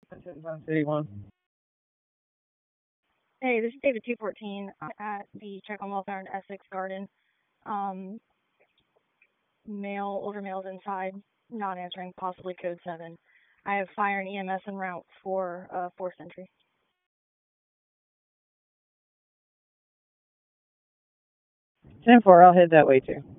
That's it, Zone City 1. Hey, this is David 214. I'm at the Check on Welfare in Essex Garden. Um, older males inside, not answering, possibly code 7. I have fire and EMS en route for 4th Century. 10-4, I'll head that way too.